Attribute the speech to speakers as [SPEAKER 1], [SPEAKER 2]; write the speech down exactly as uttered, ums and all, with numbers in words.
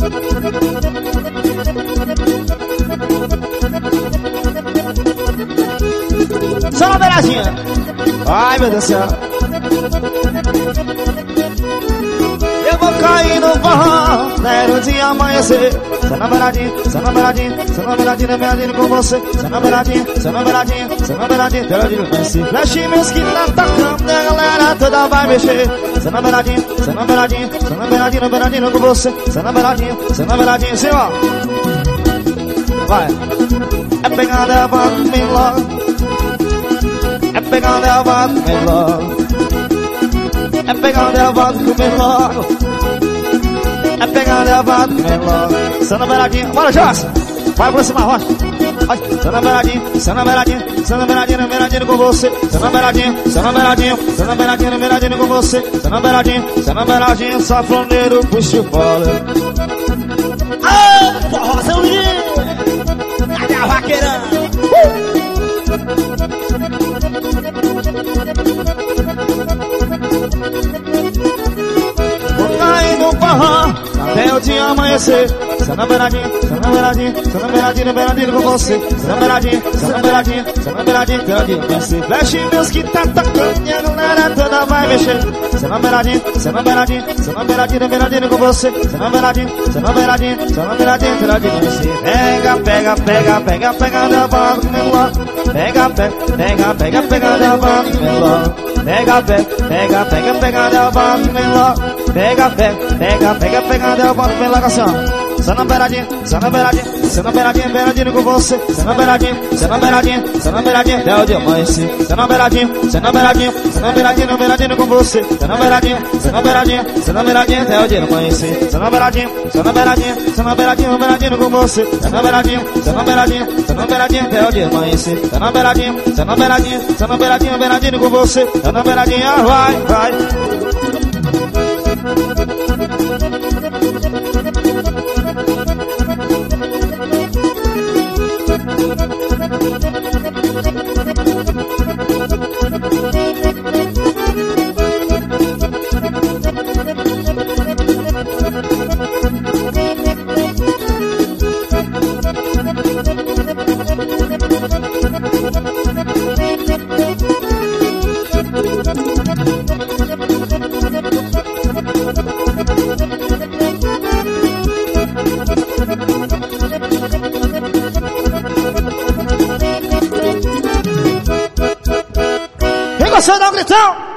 [SPEAKER 1] Só uma beiradinha. Ai, meu Deus do céu. Eu vou cair no forró, zero de amanhecer. Só na beiradinha, só na beiradinha, só na beiradinha, beiradinha com você. Só na beiradinha, só na beiradinha, só na beiradinha, beiradinha com você. Flash meus que tá tocando, a galera toda vai mexer. Só na beiradinha, só na beiradinha, só na beiradinha, beiradinha com você. Só na beiradinha, só na beiradinha, assim ó. Vai. É pegada, é bota, vem logo. É pegada, é bota, vem logo. É pegada, é bota, vem logo. É pegada, é bota, vem logo. Só na beiradinha, bora Jossa. Vai pra cima, rocha. Só na beiradinha, só na beiradinha, só na beiradinha, beiradinha com você. Só na beiradinha, só na beiradinha, só na beiradinha, beiradinha com você. Só na beiradinha, só na beiradinha, safoneiro, puxa o bola.
[SPEAKER 2] Ah, forrozão lindo. Cadê a vaqueirão?
[SPEAKER 1] Vou cair no forró até o dia amanhecer. Só na beiradinha, só na beiradinha, só na beiradinha, beiradinha com você. Só na beiradinha, só na beiradinha, só na beiradinha, beiradinha com você. Flash meus que tá tocando e a galera toda vai mexer. Só na beiradinha, só na beiradinha, só na beiradinha, beiradinha com você. Só na beiradinha, só na beiradinha, só na beiradinha, beiradinha com você. Pega, pega, pega, pega, pega da banda com meu logo. Pega, pega, pega, pega, pega da banda com meu logo. Pega, pega, pega, pega, pega da banda com meu logo. Pega, pega, pega, pega, pega da banda com meu logo assim ó. Só na beiradinha, só na beiradinha, só na beiradinha, beiradinha com você. Só na beiradinha, só na beiradinha, só na beiradinha, até o dia amanhecer. Só na beiradinha, só na beiradinha, só na beiradinha, beiradinha com você. Só na beiradinha, só na beiradinha, só na beiradinha, até o dia amanhecer. Só na beiradinha, só na beiradinha, só na beiradinha, beiradinha com você. Só na beiradinha, só na beiradinha, só na beiradinha, até o dia amanhecer. Só na beiradinha, só na beiradinha, só na beiradinha, beiradinha com você. Só na beiradinha, vai, vai. Quem gostou dá um gritão?